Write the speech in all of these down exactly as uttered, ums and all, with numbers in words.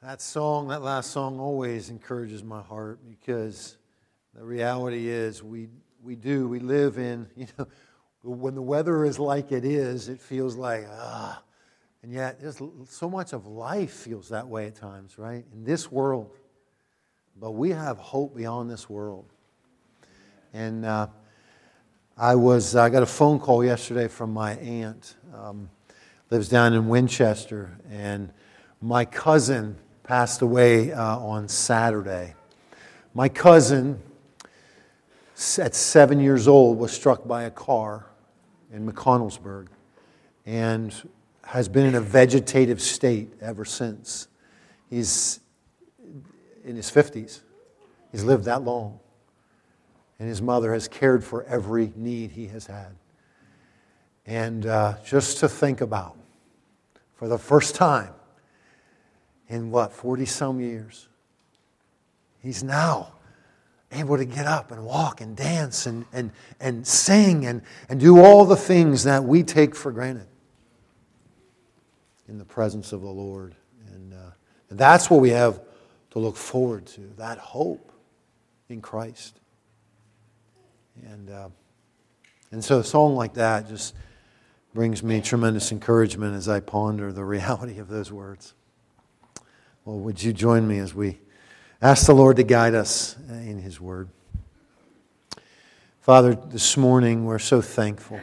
That song, that last song always encourages my heart because the reality is we we do, we live in, you know, when the weather is like it is, it feels like, ah, and yet there's so much of life feels that way at times, right? In this world. But we have hope beyond this world. And uh, I was, I got a phone call yesterday from my aunt, um, lives down in Winchester, and my cousin passed away uh, on Saturday. My cousin, at seven years old, was struck by a car in McConnellsburg and has been in a vegetative state ever since. He's in his fifties. He's lived that long. And his mother has cared for every need he has had. And uh, just to think about, for the first time, in what, forty-some years, he's now able to get up and walk and dance and, and, and sing and, and do all the things that we take for granted in the presence of the Lord. And, uh, and that's what we have to look forward to, that hope in Christ. And, uh, and so a song like that just brings me tremendous encouragement as I ponder the reality of those words. Well, would you join me as we ask the Lord to guide us in His Word? Father, this morning we're so thankful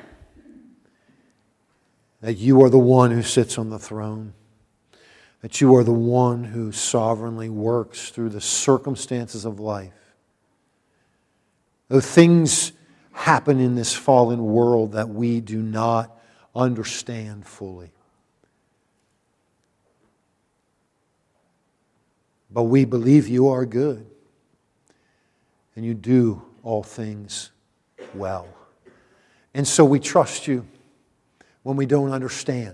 that You are the one who sits on the throne, that You are the one who sovereignly works through the circumstances of life. Though things happen in this fallen world that we do not understand fully, but we believe You are good and You do all things well. And so we trust You when we don't understand.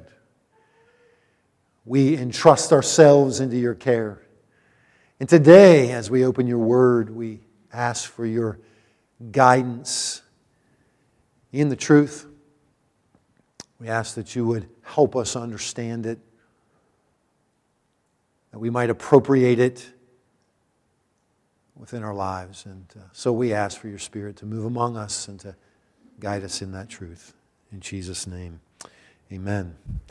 We entrust ourselves into Your care. And today, as we open Your Word, we ask for Your guidance in the truth. We ask that You would help us understand it, that we might appropriate it within our lives. And uh, so we ask for Your Spirit to move among us and to guide us in that truth. In Jesus' name, amen.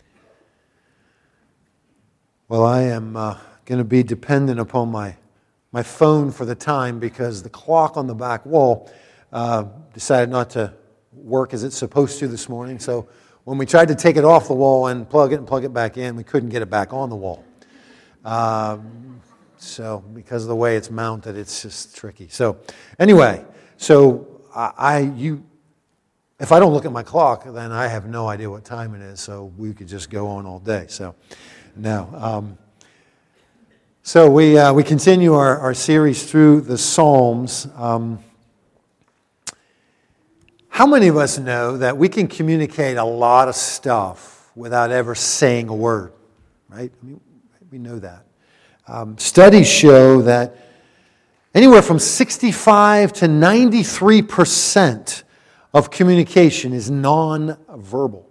Well, I am uh, going to be dependent upon my, my phone for the time because the clock on the back wall uh, decided not to work as it's supposed to this morning. So when we tried to take it off the wall and plug it and plug it back in, we couldn't get it back on the wall. Um, so because of the way it's mounted, it's just tricky. So anyway, so I, I you, if I don't look at my clock, then I have no idea what time it is. So we could just go on all day. So no. Um, so we uh, we continue our, our series through the Psalms. Um, how many of us know that we can communicate a lot of stuff without ever saying a word? Right? I mean, we know that. Um, studies show that anywhere from sixty-five to ninety-three percent of communication is non-verbal.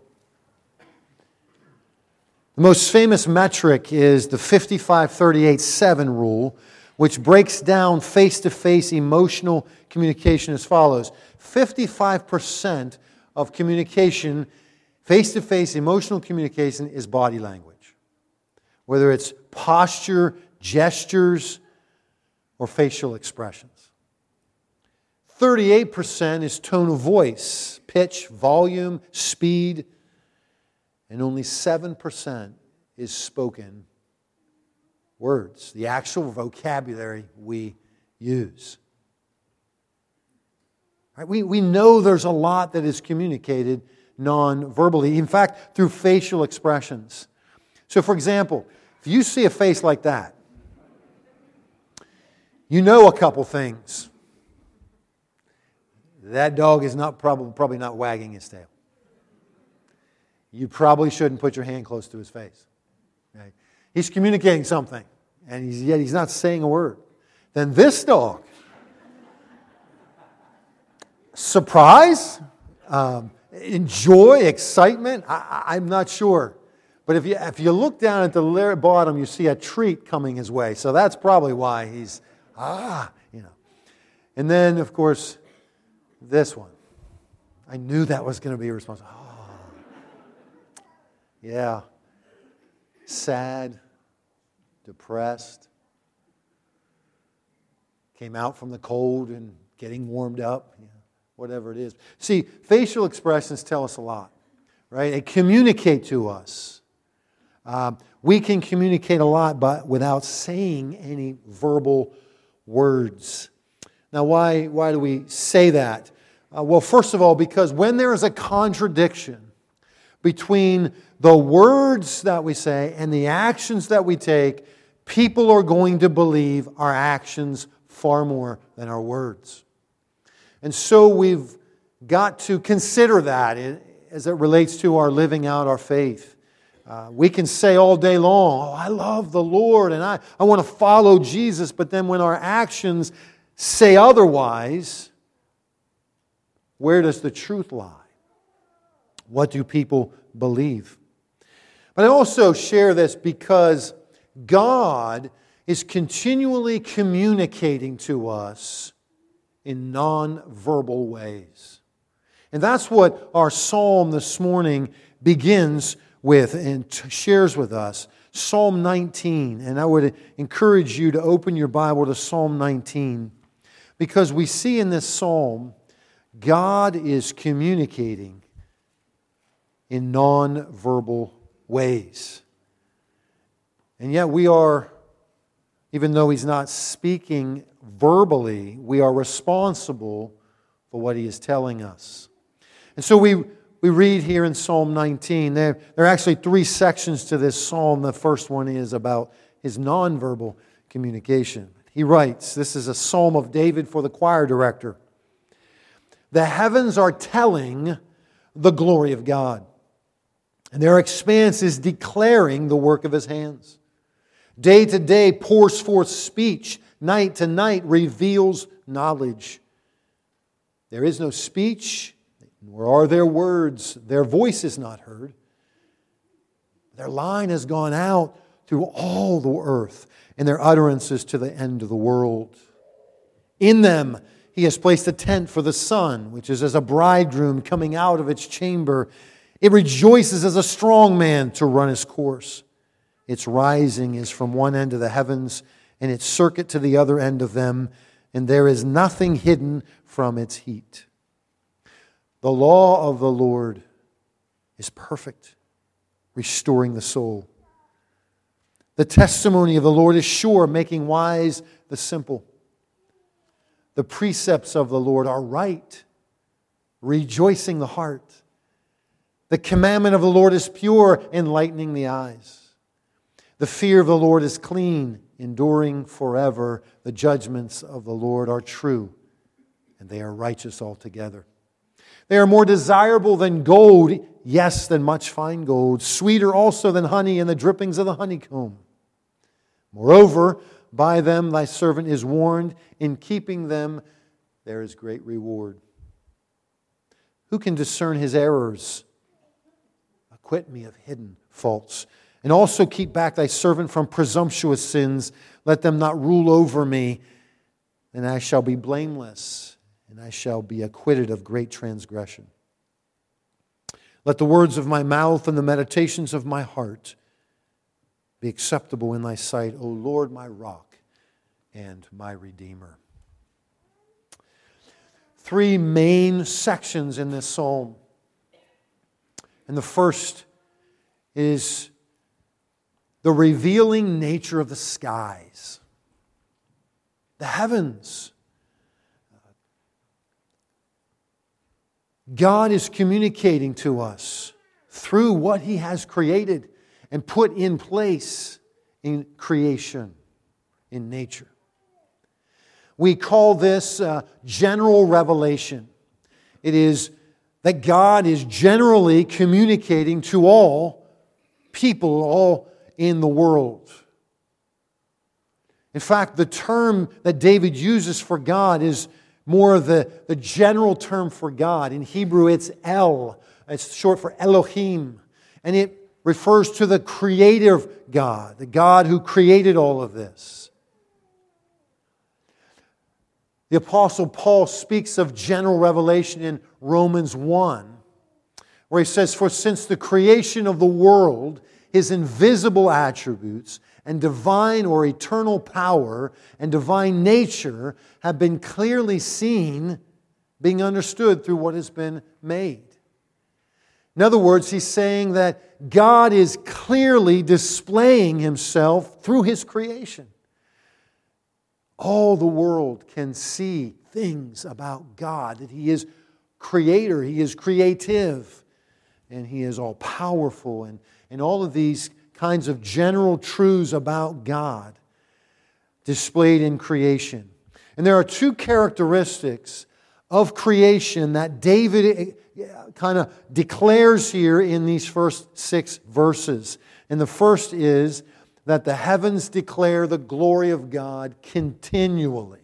The most famous metric is the fifty-five thirty-eight seven rule, which breaks down face-to-face emotional communication as follows. fifty-five percent of communication, face-to-face emotional communication, is body language. Whether it's posture, gestures, or facial expressions. thirty-eight percent is tone of voice, pitch, volume, speed, and only seven percent is spoken words, the actual vocabulary we use. Right? We, we know there's a lot that is communicated non-verbally, in fact, through facial expressions. So, for example, if you see a face like that, you know a couple things. That dog is not probably, probably not wagging his tail. You probably shouldn't put your hand close to his face. Okay? He's communicating something, and he's, yet he's not saying a word. Then this dog, surprise, um, enjoy, excitement, I, I'm not sure. But if you, if you look down at the bottom, you see a treat coming his way. So that's probably why he's, ah, you know. And then, of course, this one. I knew that was going to be a response. Oh. Yeah. Sad, depressed. Came out from the cold and getting warmed up. Yeah, whatever it is. See, facial expressions tell us a lot, right? They communicate to us. Um, we can communicate a lot, but without saying any verbal words. Now, why, why do we say that? Uh, well, first of all, because when there is a contradiction between the words that we say and the actions that we take, people are going to believe our actions far more than our words. And so we've got to consider that as it relates to our living out our faith. Uh, we can say all day long, oh, I love the Lord and I, I want to follow Jesus, but then when our actions say otherwise, where does the truth lie? What do people believe? But I also share this because God is continually communicating to us in non-verbal ways. And that's what our psalm this morning begins with and shares with us. Psalm nineteen. And I would encourage you to open your Bible to Psalm nineteen, because we see in this psalm God is communicating in non-verbal ways. And yet we are, even though He's not speaking verbally, we are responsible for what He is telling us. And so we, we read here in Psalm nineteen, there, there are actually three sections to this psalm. The first one is about His non-verbal communication. He writes, this is a psalm of David for the choir director. The heavens are telling the glory of God, and their expanse is declaring the work of His hands. Day to day pours forth speech, night to night reveals knowledge. There is no speech, nor are there words. Their voice is not heard. Their line has gone out through all the earth, and their utterances to the end of the world. In them He has placed a tent for the sun, which is as a bridegroom coming out of its chamber. It rejoices as a strong man to run his course. Its rising is from one end of the heavens, and its circuit to the other end of them, and there is nothing hidden from its heat. The law of the Lord is perfect, restoring the soul. The testimony of the Lord is sure, making wise the simple. The precepts of the Lord are right, rejoicing the heart. The commandment of the Lord is pure, enlightening the eyes. The fear of the Lord is clean, enduring forever. The judgments of the Lord are true, and they are righteous altogether. They are more desirable than gold, yes, than much fine gold, sweeter also than honey and the drippings of the honeycomb. Moreover, by them thy servant is warned. In keeping them there is great reward. Who can discern his errors? Acquit me of hidden faults. And also keep back thy servant from presumptuous sins. Let them not rule over me. And I shall be blameless, and I shall be acquitted of great transgression. Let the words of my mouth and the meditations of my heart be acceptable in thy sight, O Lord, my rock and my Redeemer. Three main sections in this psalm. And the first is the revealing nature of the skies, the heavens. God is communicating to us through what He has created and put in place in creation, in nature. We call this uh, general revelation. It is that God is generally communicating to all people, all in the world. In fact, the term that David uses for God is more of the, the general term for God. In Hebrew, it's El. It's short for Elohim. And it refers to the creative God, the God who created all of this. The Apostle Paul speaks of general revelation in Romans one, where he says, "For since the creation of the world, His invisible attributes and divine or eternal power and divine nature have been clearly seen, being understood through what has been made." In other words, he's saying that God is clearly displaying Himself through His creation. All the world can see things about God, that He is creator, He is creative, and He is all powerful, and, and all of these kinds of general truths about God displayed in creation. And there are two characteristics of creation that David kind of declares here in these first six verses. And the first is that the heavens declare the glory of God continually.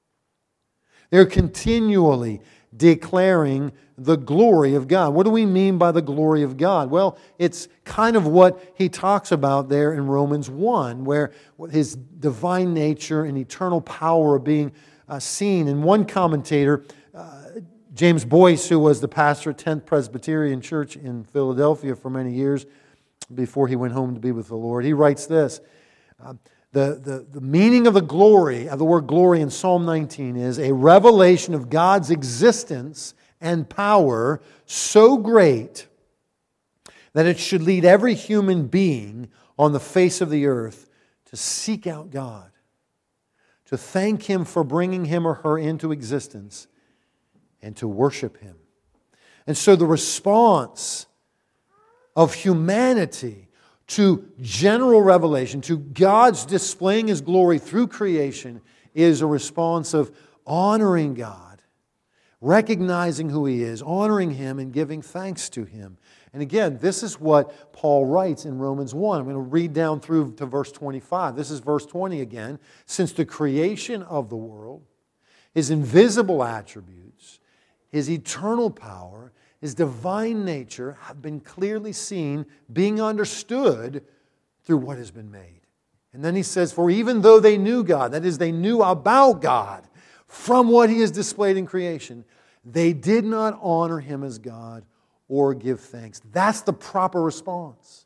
They're continually declaring the glory of God. What do we mean by the glory of God? Well, it's kind of what he talks about there in Romans one, where His divine nature and eternal power are being uh, seen. And one commentator, uh, James Boyce, who was the pastor at tenth Presbyterian Church in Philadelphia for many years before he went home to be with the Lord, he writes this: uh, the, the, the meaning of the glory, of the word glory in Psalm nineteen, is a revelation of God's existence and power so great that it should lead every human being on the face of the earth to seek out God, to thank Him for bringing him or her into existence, and to worship Him. And so the response of humanity to general revelation, to God's displaying His glory through creation, is a response of honoring God, recognizing who He is, honoring Him, and giving thanks to Him. And again, this is what Paul writes in Romans one. I'm going to read down through to verse twenty-five. This is verse twenty again. "Since the creation of the world, His invisible attributes, His eternal power, His divine nature have been clearly seen, being understood through what has been made." And then he says, "For even though they knew God," that is, they knew about God from what He has displayed in creation, "they did not honor Him as God or give thanks." That's the proper response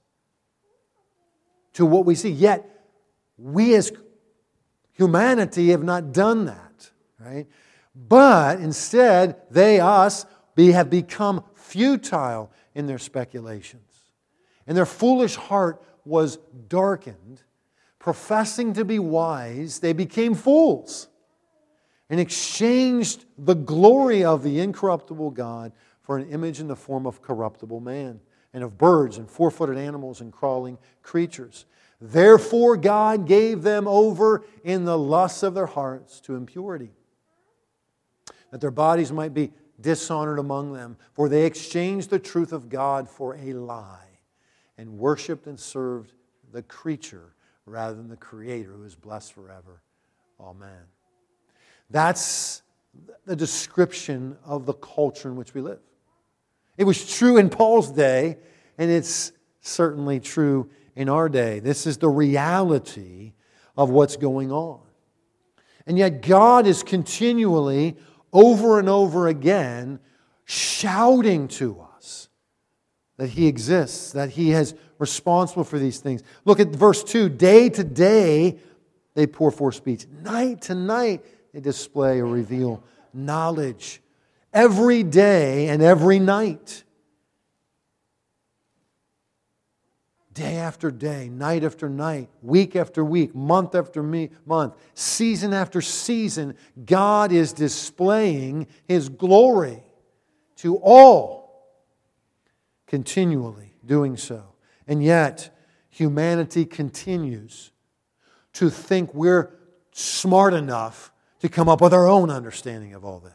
to what we see. Yet, we as humanity have not done that, right? But instead, they, us, be, have become futile in their speculations. And their foolish heart was darkened. Professing to be wise, they became fools and exchanged the glory of the incorruptible God for an image in the form of corruptible man, and of birds and four-footed animals and crawling creatures. Therefore God gave them over in the lusts of their hearts to impurity, that their bodies might be dishonored among them. For they exchanged the truth of God for a lie, and worshipped and served the creature rather than the Creator, who is blessed forever. Amen. That's the description of the culture in which we live. It was true in Paul's day, and it's certainly true in our day. This is the reality of what's going on. And yet God is continually, over and over again, shouting to us that He exists, that He is responsible for these things. Look at verse two. "Day to day they pour forth speech. Night to night they display or reveal knowledge." Every day and every night. Day after day, night after night, week after week, month after me- month, season after season, God is displaying His glory to all, continually doing so. And yet, humanity continues to think we're smart enough to come up with our own understanding of all this.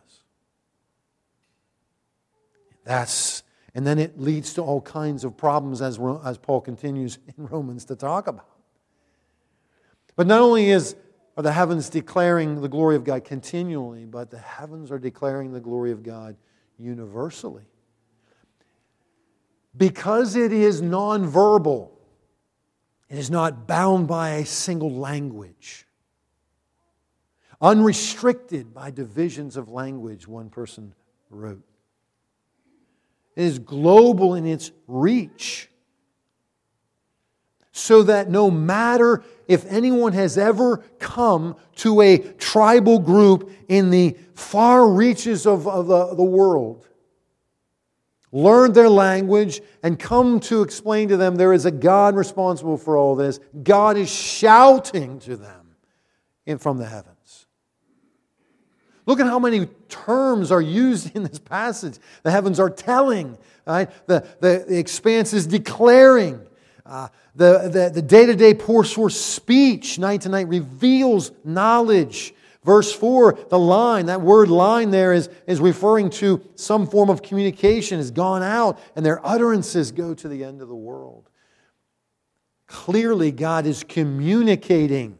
That's, and then it leads to all kinds of problems as, as Paul continues in Romans to talk about. But not only is, are the heavens declaring the glory of God continually, but the heavens are declaring the glory of God universally. Because it is nonverbal, it is not bound by a single language. Unrestricted by divisions of language, one person wrote. It is global in its reach. So that no matter if anyone has ever come to a tribal group in the far reaches of, of the, the world, learned their language, and come to explain to them there is a God responsible for all this, God is shouting to them in, from the heavens. Look at how many terms are used in this passage. The heavens are telling, right? the, the, the expanse is declaring. Uh, the, the, the day-to-day pours forth speech, night to night reveals knowledge. Verse four, the line, that word line there is, is referring to some form of communication has gone out and their utterances go to the end of the world. Clearly, God is communicating.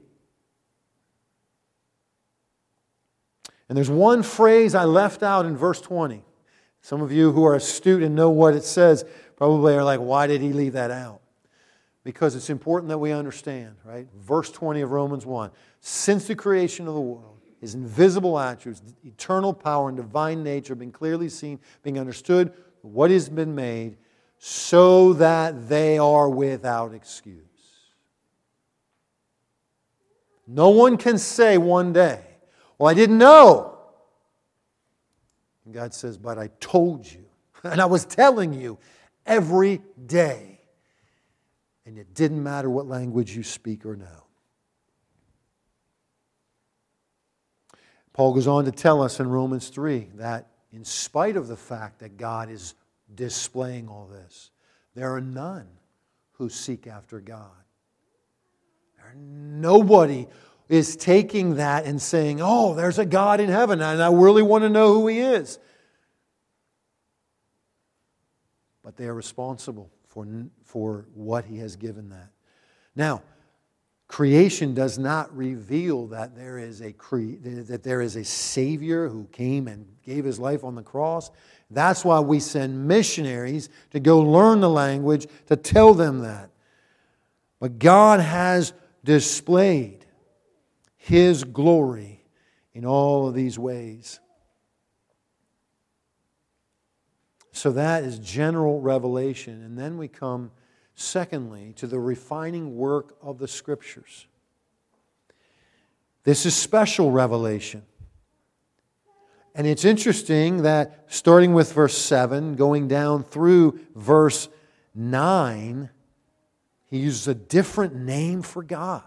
And there's one phrase I left out in verse twenty. Some of you who are astute and know what it says probably are like, why did he leave that out? Because it's important that we understand, right? Verse twenty of Romans one. Since the creation of the world, His invisible attributes, eternal power and divine nature have been clearly seen, being understood, what has been made, so that they are without excuse. No one can say one day, well, I didn't know. And God says, but I told you. And I was telling you every day. And it didn't matter what language you speak or know. Paul goes on to tell us in Romans three that in spite of the fact that God is displaying all this, there are none who seek after God. There are nobody is taking that and saying, oh, there's a God in heaven and I really want to know who He is. But they are responsible for, for what He has given that. Now, creation does not reveal that there is a cre- that there is a Savior who came and gave His life on the cross. That's why we send missionaries to go learn the language, to tell them that. But God has displayed His glory in all of these ways. So that is general revelation. And then we come, secondly, to the refining work of the Scriptures. This is special revelation. And it's interesting that starting with verse seven, going down through verse nine, he uses a different name for God.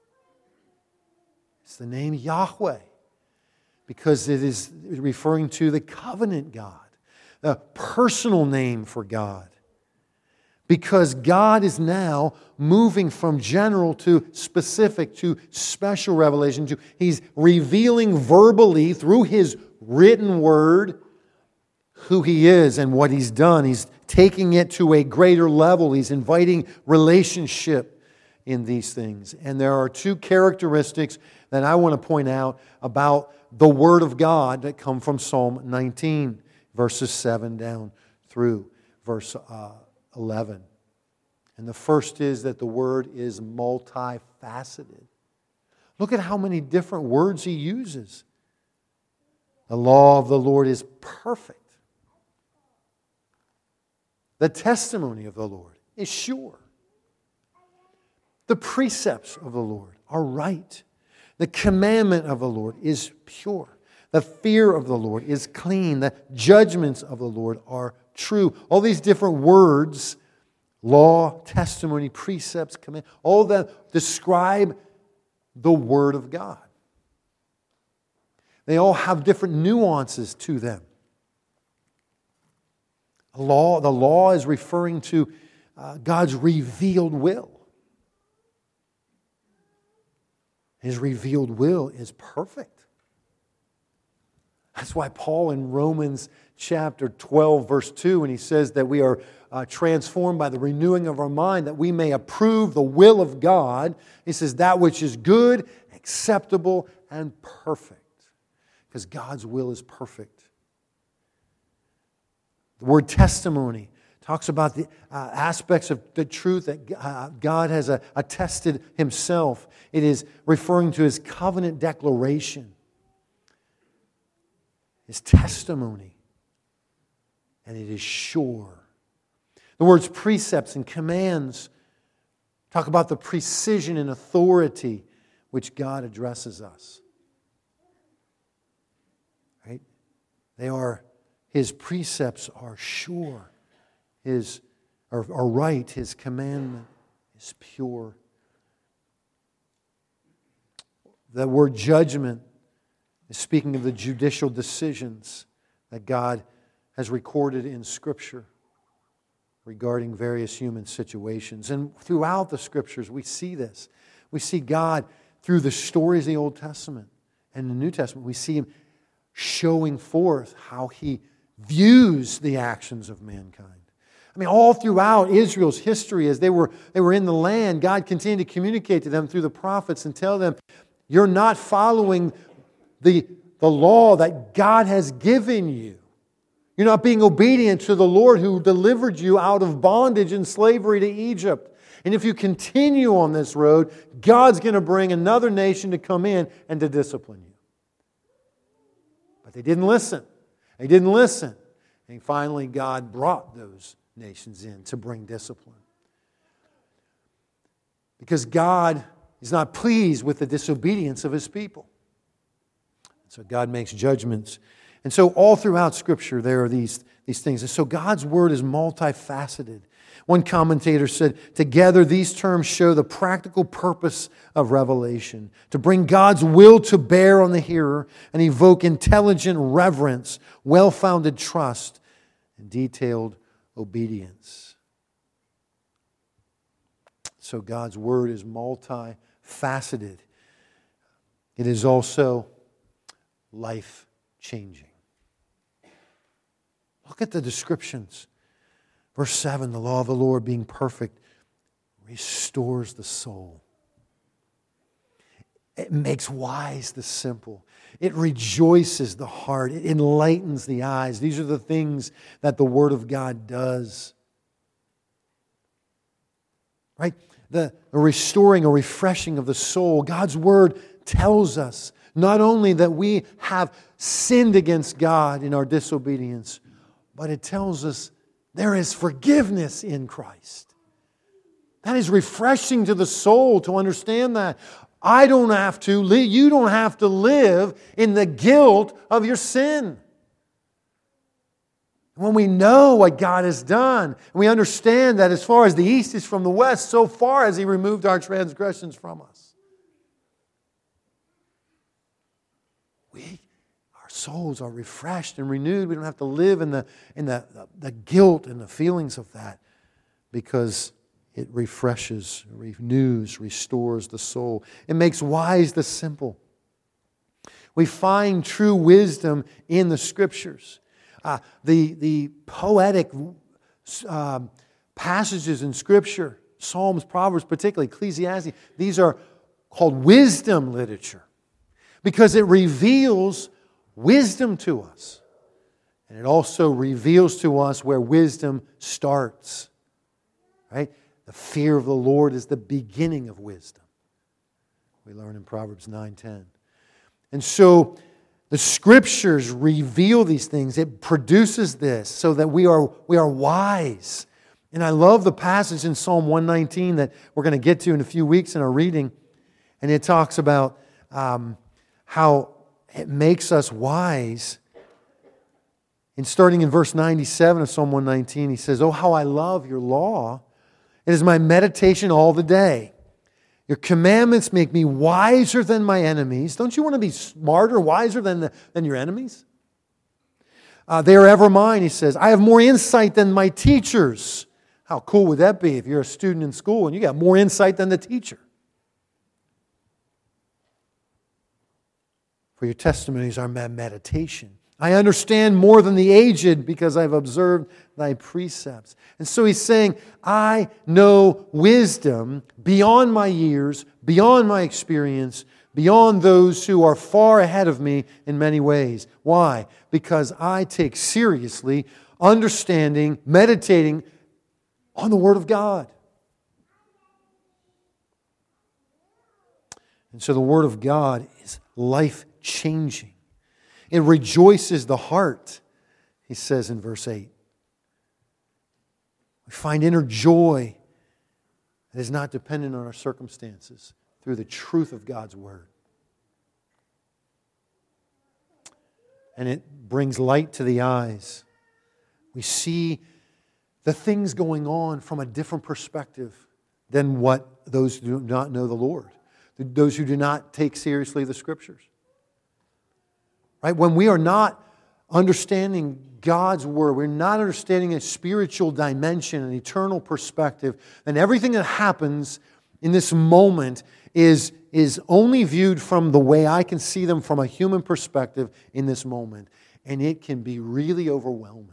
It's the name Yahweh, because it is referring to the covenant God. A personal name for God. Because God is now moving from general to specific to special revelation. To, he's revealing verbally through His written word who He is and what He's done. He's taking it to a greater level. He's inviting relationship in these things. And there are two characteristics that I want to point out about the Word of God that come from Psalm nineteen. Verses seven down through verse uh, eleven. And the first is that the Word is multifaceted. Look at how many different words He uses. The law of the Lord is perfect. The testimony of the Lord is sure. The precepts of the Lord are right. The commandment of the Lord is pure. The fear of the Lord is clean. The judgments of the Lord are true. All these different words, law, testimony, precepts, command, all that describe the Word of God. They all have different nuances to them. The law, the law is referring to uh, God's revealed will. His revealed will is perfect. That's why Paul in Romans chapter twelve, verse two, when he says that we are uh, transformed by the renewing of our mind, that we may approve the will of God, he says that which is good, acceptable, and perfect. Because God's will is perfect. The word testimony talks about the uh, aspects of the truth that uh, God has uh, attested Himself. It is referring to His covenant declaration, His testimony, and it is sure. The words precepts and commands talk about the precision and authority which God addresses us. Right? They are, His precepts are sure. His are, are right. His commandment is pure. The word judgment is speaking of the judicial decisions that God has recorded in Scripture regarding various human situations. And throughout the Scriptures, we see this. We see God, through the stories of the Old Testament and the New Testament, we see Him showing forth how He views the actions of mankind. I mean, all throughout Israel's history, as they were, they were in the land, God continued to communicate to them through the prophets and tell them, you're not following the, the law that God has given you. You're not being obedient to the Lord who delivered you out of bondage and slavery to Egypt. And if you continue on this road, God's going to bring another nation to come in and to discipline you. But they didn't listen. They didn't listen. And finally, God brought those nations in to bring discipline. Because God is not pleased with the disobedience of His people. So God makes judgments. And so all throughout Scripture there are these, these things. And so God's Word is multifaceted. One commentator said, together these terms show the practical purpose of revelation, to bring God's will to bear on the hearer and evoke intelligent reverence, well-founded trust, and detailed obedience. So God's Word is multifaceted. It is also life-changing. Look at the descriptions. Verse seven, the law of the Lord being perfect restores the soul. It makes wise the simple. It rejoices the heart. It enlightens the eyes. These are the things that the Word of God does. Right? The, the restoring or refreshing of the soul. God's Word tells us not only that we have sinned against God in our disobedience, but it tells us there is forgiveness in Christ. That is refreshing to the soul to understand that. I don't have to, li- you don't have to live in the guilt of your sin. When we know what God has done, and we understand that as far as the east is from the west, so far has He removed our transgressions from us. We Our souls are refreshed and renewed. We don't have to live in the in the, the, the guilt and the feelings of that, because it refreshes, renews, restores the soul. It makes wise the simple. We find true wisdom in the Scriptures. Uh, the, the poetic uh, passages in Scripture, Psalms, Proverbs, particularly Ecclesiastes, these are called wisdom literature because it reveals wisdom to us. And it also reveals to us where wisdom starts. Right? The fear of the Lord is the beginning of wisdom. We learn in Proverbs nine ten. And so the Scriptures reveal these things. It produces this so that we are, we are wise. And I love the passage in Psalm one nineteen that we're going to get to in a few weeks in our reading. And it talks about um, how it makes us wise. And starting in verse ninety-seven of Psalm one nineteen, he says, "Oh, how I love your law. It is my meditation all the day. Your commandments make me wiser than my enemies." Don't you want to be smarter, wiser than, the, than your enemies? Uh, they are ever mine, he says. I have more insight than my teachers. How cool would that be if you're a student in school and you got more insight than the teacher? For your testimonies are my meditation. I understand more than the aged because I've observed thy precepts. And so he's saying, I know wisdom beyond my years, beyond my experience, beyond those who are far ahead of me in many ways. Why? Because I take seriously understanding, meditating, on the Word of God. And so the Word of God is life-changing. It rejoices the heart, he says in verse eight. We find inner joy that is not dependent on our circumstances through the truth of God's Word. And it brings light to the eyes. We see the things going on from a different perspective than what those who do not know the Lord, those who do not take seriously the Scriptures. Right? When we are not understanding God's Word, we're not understanding a spiritual dimension, an eternal perspective, then everything that happens in this moment is, is only viewed from the way I can see them from a human perspective in this moment. And it can be really overwhelming.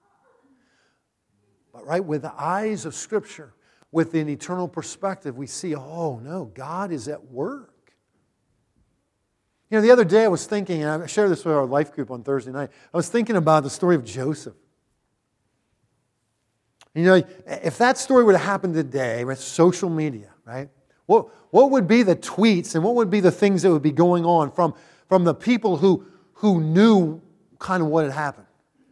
But right, with the eyes of Scripture, with an eternal perspective, we see, oh no, God is at work. You know, the other day I was thinking, and I shared this with our life group on Thursday night, I was thinking about the story of Joseph. You know, if that story would have happened today with social media, right? What, what would be the tweets and what would be the things that would be going on from, from the people who, who knew kind of what had happened?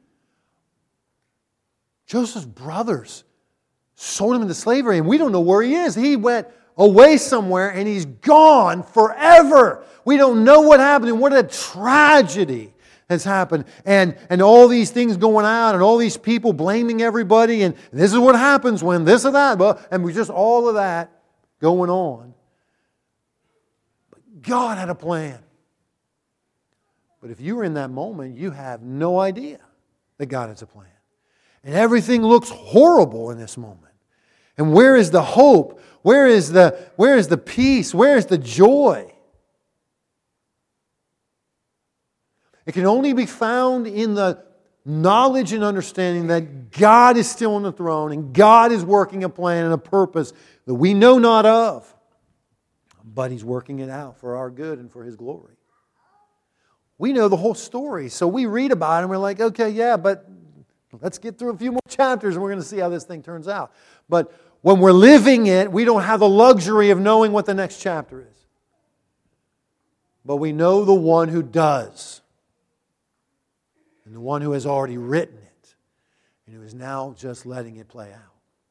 Joseph's brothers sold him into slavery, and we don't know where he is. He went away somewhere, and he's gone forever. We don't know what happened, and what a tragedy has happened. And, and all these things going out, and all these people blaming everybody, and this is what happens when this or that, and we just all of that going on. But God had a plan. But if you were in that moment, you have no idea that God has a plan. And everything looks horrible in this moment. And where is the hope? Where is the, where is the peace? Where is the joy? It can only be found in the knowledge and understanding that God is still on the throne and God is working a plan and a purpose that we know not of. But He's working it out for our good and for His glory. We know the whole story, so we read about it and we're like, okay, yeah, but let's get through a few more chapters and we're going to see how this thing turns out. But when we're living it, we don't have the luxury of knowing what the next chapter is. But we know the one who does. And the one who has already written it. And who is now just letting it play out.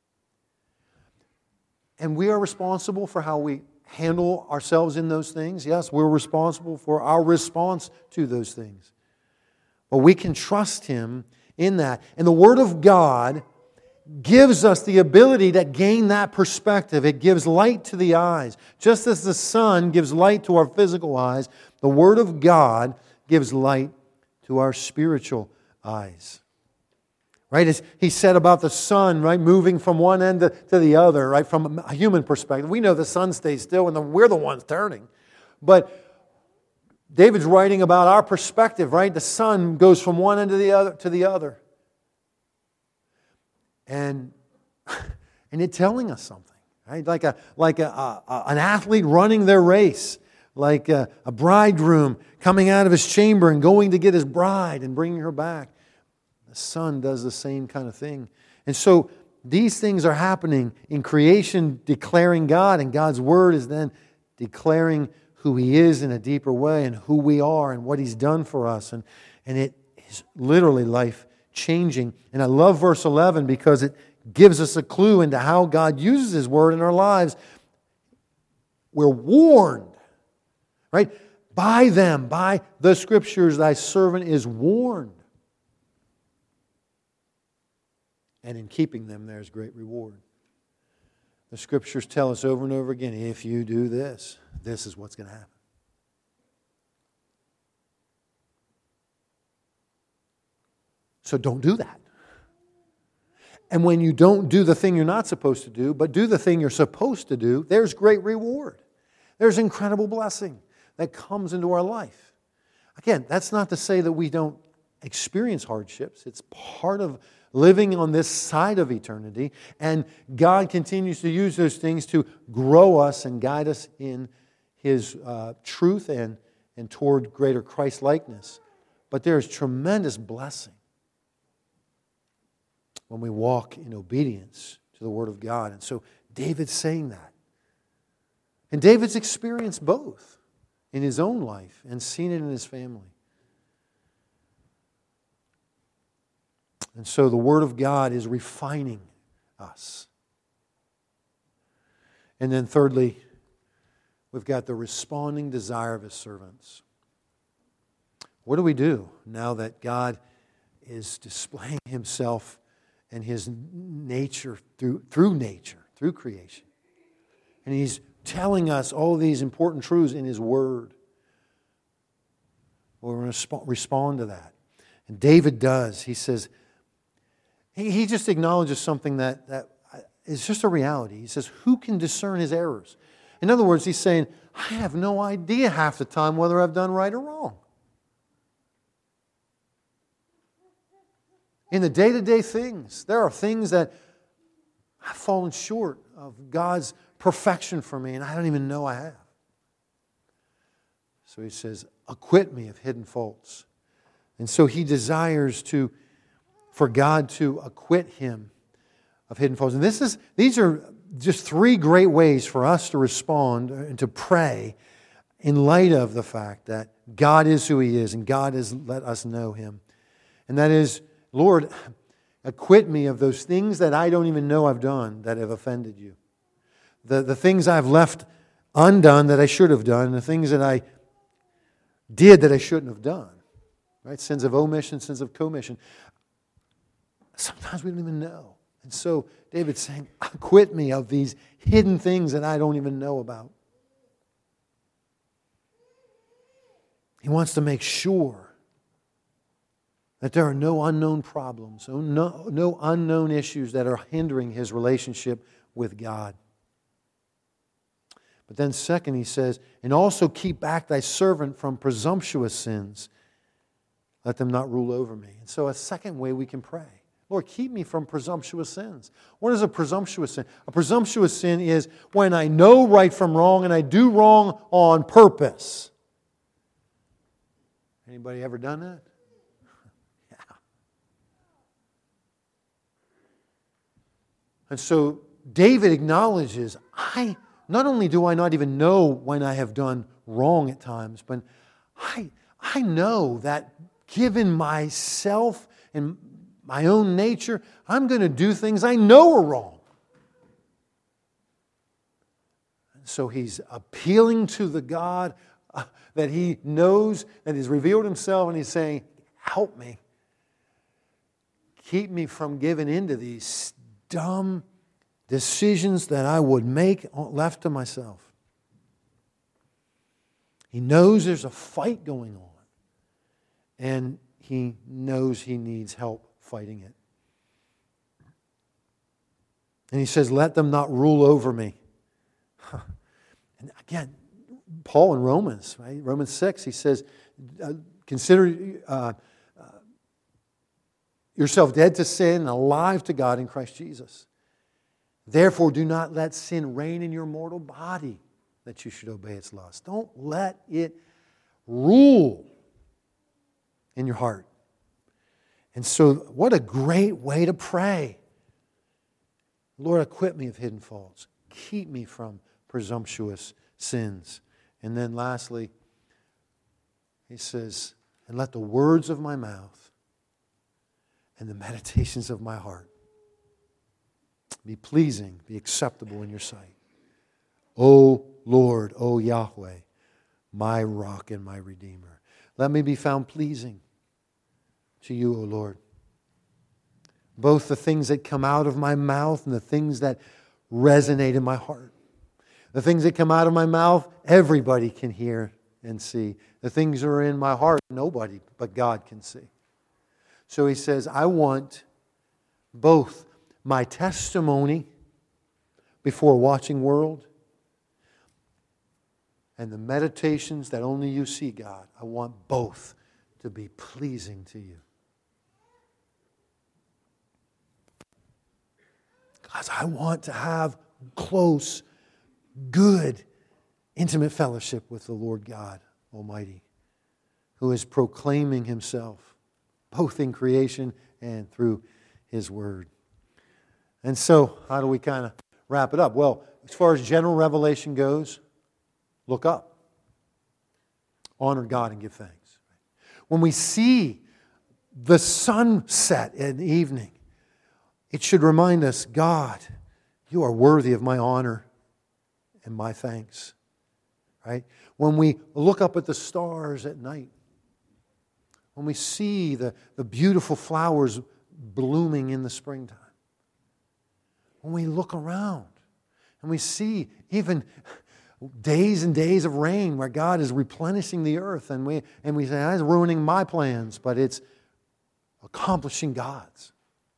And we are responsible for how we handle ourselves in those things. Yes, we're responsible for our response to those things. But we can trust Him in that. And the Word of God gives us the ability to gain that perspective. It gives light to the eyes. Just as the sun gives light to our physical eyes, the Word of God gives light to our spiritual eyes. Right? As he said about the sun, right, moving from one end to, to the other, right, from a human perspective. We know the sun stays still and the, we're the ones turning. But David's writing about our perspective, right? The sun goes from one end to the other to the other. And, and it's telling us something, right? Like a like a, a an athlete running their race, like a, a bridegroom coming out of his chamber and going to get his bride and bringing her back. The sun does the same kind of thing. And so these things are happening in creation, declaring God, and God's Word is then declaring who He is in a deeper way and who we are and what He's done for us. And, and it is literally life-changing. And I love verse eleven because it gives us a clue into how God uses His Word in our lives. We're warned, right? By them, by the Scriptures, thy servant is warned. And in keeping them, there's great reward. The Scriptures tell us over and over again, if you do this, this is what's going to happen. So don't do that. And when you don't do the thing you're not supposed to do, but do the thing you're supposed to do, there's great reward. There's incredible blessing that comes into our life. Again, that's not to say that we don't experience hardships. It's part of living on this side of eternity. And God continues to use those things to grow us and guide us in His uh, truth and, and toward greater Christ-likeness. But there is tremendous blessing when we walk in obedience to the Word of God. And so David's saying that. And David's experienced both in his own life and seen it in his family. And so the Word of God is refining us. And then thirdly, we've got the responding desire of His servants. What do we do now that God is displaying Himself and His nature through, through nature, through creation? And He's telling us all these important truths in His Word. Well, we're going to sp- respond to that. And David does. He says, he, he just acknowledges something that, that is just a reality. He says, who can discern his errors? In other words, he's saying, I have no idea half the time whether I've done right or wrong. In the day-to-day things, there are things that I've fallen short of God's perfection for me, and I don't even know I have. So he says, acquit me of hidden faults. And so he desires to, for God to acquit him of hidden faults. And this is, these are just three great ways for us to respond and to pray in light of the fact that God is who He is and God has let us know Him. And that is, Lord, acquit me of those things that I don't even know I've done that have offended You. The, the things I've left undone that I should have done, the things that I did that I shouldn't have done. Right? Sins of omission, sins of commission. Sometimes we don't even know. And so David's saying, acquit me of these hidden things that I don't even know about. He wants to make sure that there are no unknown problems, no, no unknown issues that are hindering his relationship with God. But then second, he says, and also keep back thy servant from presumptuous sins. Let them not rule over me. And so a second way we can pray. Lord, keep me from presumptuous sins. What is a presumptuous sin? A presumptuous sin is when I know right from wrong and I do wrong on purpose. Anybody ever done that? Yeah. And so David acknowledges, I not only do I not even know when I have done wrong at times, but I, I know that given myself and my own nature, I'm going to do things I know are wrong. So he's appealing to the God uh, that he knows, that has revealed Himself, and he's saying, help me. Keep me from giving into these dumb decisions that I would make left to myself. He knows there's a fight going on, and he knows he needs help fighting it. And he says, let them not rule over me. And again, Paul in Romans, right? Romans six, he says, uh, consider uh, uh, yourself dead to sin and alive to God in Christ Jesus. Therefore, do not let sin reign in your mortal body, that you should obey its lusts. Don't let it rule in your heart. And so, what a great way to pray. Lord, acquit me of hidden faults. Keep me from presumptuous sins. And then lastly, he says, and let the words of my mouth and the meditations of my heart be pleasing, be acceptable in your sight. O Lord, O Yahweh, my rock and my redeemer. Let me be found pleasing to you, O Lord. Both the things that come out of my mouth and the things that resonate in my heart. The things that come out of my mouth, everybody can hear and see. The things that are in my heart, nobody but God can see. So he says, I want both my testimony before a watching world and the meditations that only you see, God. I want both to be pleasing to you. Because I want to have close, good, intimate fellowship with the Lord God Almighty, who is proclaiming Himself, both in creation and through His Word. And so, how do we kind of wrap it up? Well, as far as general revelation goes, look up. Honor God and give thanks. When we see the sunset in the evening, it should remind us, God, you are worthy of my honor and my thanks. Right? When we look up at the stars at night, when we see the, the beautiful flowers blooming in the springtime, when we look around and we see even days and days of rain where God is replenishing the earth, and we and we say, "I'm ruining my plans," but it's accomplishing God's.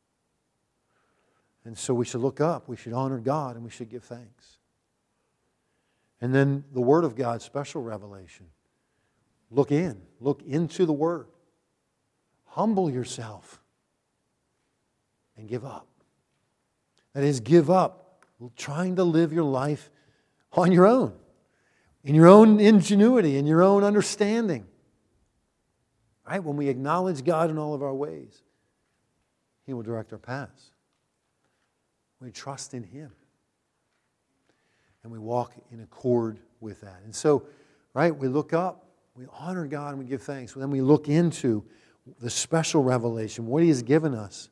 And so we should look up, we should honor God, and we should give thanks. And then the Word of God, special revelation. Look in, look into the Word. Humble yourself and give up. That is, give up trying to live your life on your own, in your own ingenuity, in your own understanding. Right? When we acknowledge God in all of our ways, He will direct our paths. We trust in Him. And we walk in accord with that. And so, right, we look up, we honor God, and we give thanks. Then we look into the special revelation, what He has given us.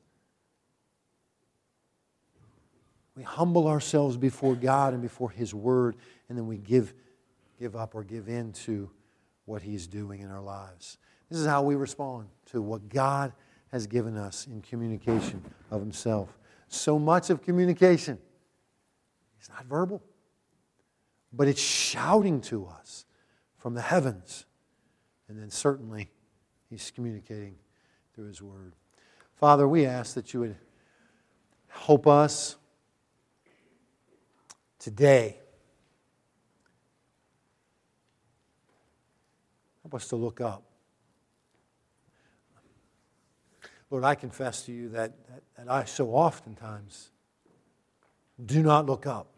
We humble ourselves before God and before His Word, and then we give, give up or give in to what He's doing in our lives. This is how we respond to what God has given us in communication of Himself. So much of communication is not verbal, but it's shouting to us from the heavens. And then certainly He's communicating through His Word. Father, we ask that You would help us today. Help us to look up. Lord, I confess to You that, that, that I so oftentimes do not look up.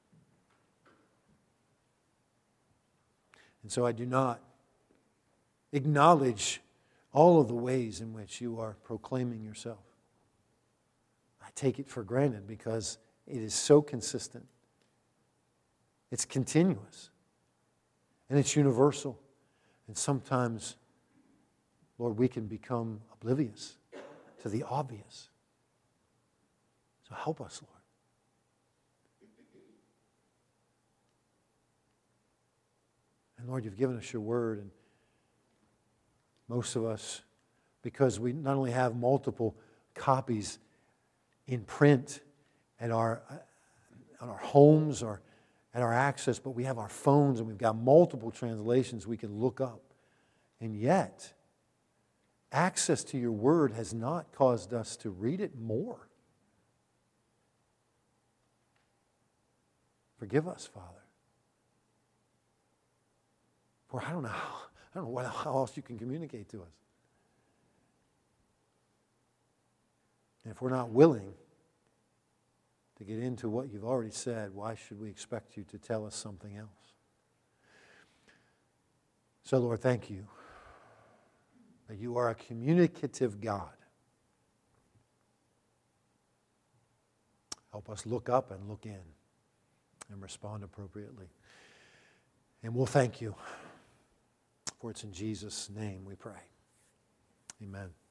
And so I do not acknowledge all of the ways in which You are proclaiming Yourself. I take it for granted because it is so consistent. It's continuous. And it's universal. And sometimes, Lord, we can become oblivious to the obvious. So help us, Lord. And Lord, You've given us Your Word, and most of us, because we not only have multiple copies in print at our, at our homes or at our access, but we have our phones and we've got multiple translations we can look up. And yet, access to Your Word has not caused us to read it more. Forgive us, Father. For I don't know, I don't know what, how else You can communicate to us. And if we're not willing to get into what You've already said, why should we expect You to tell us something else? So, Lord, thank You that You are a communicative God. Help us look up and look in and respond appropriately. And we'll thank You, for it's in Jesus' name we pray. Amen.